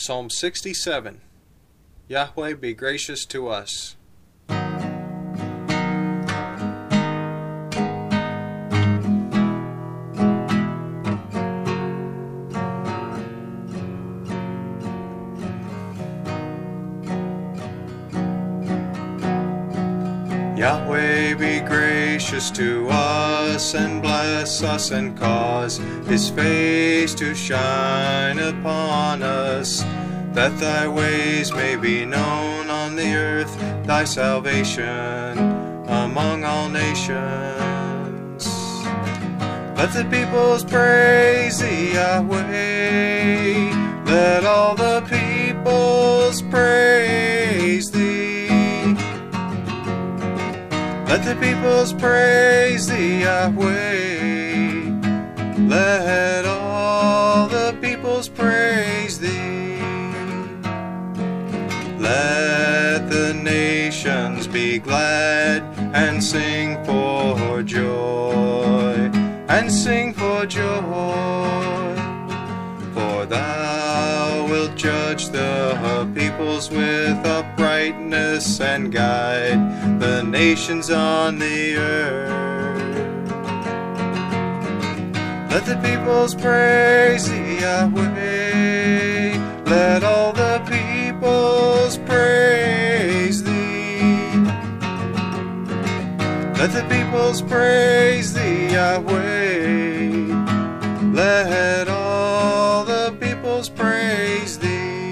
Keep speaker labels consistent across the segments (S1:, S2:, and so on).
S1: Psalm 67. Yahweh be gracious to us. Yahweh be gracious to us, and bless us, and cause his face to shine upon us, that thy ways may be known on the earth, thy salvation among all nations. Let the peoples praise thee, Yahweh. Let all the peoples praise thee. Let the peoples praise thee, Yahweh. Let all the peoples praise thee. Let the nations be glad and sing for joy, and sing for joy. For thou wilt judge the peoples with uprightness, and guide the nations on the earth. Let the peoples praise thee, Yahweh. Let all the peoples praise thee. Let the peoples praise thee, Yahweh. Let all the peoples praise thee.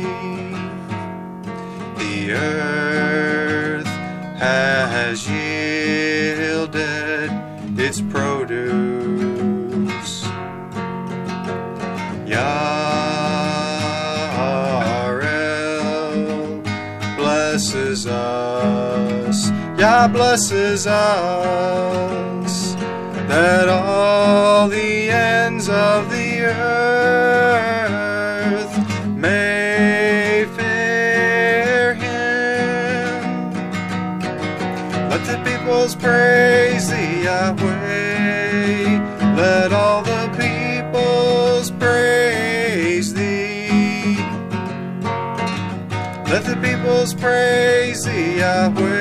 S1: The earth has yielded its produce. Yahweh blesses us. Yah blesses us, that all the ends of the earth may fear him. Let the peoples praise thee, Yahweh. Let all the peoples praise thee. Let the peoples praise thee, Yahweh.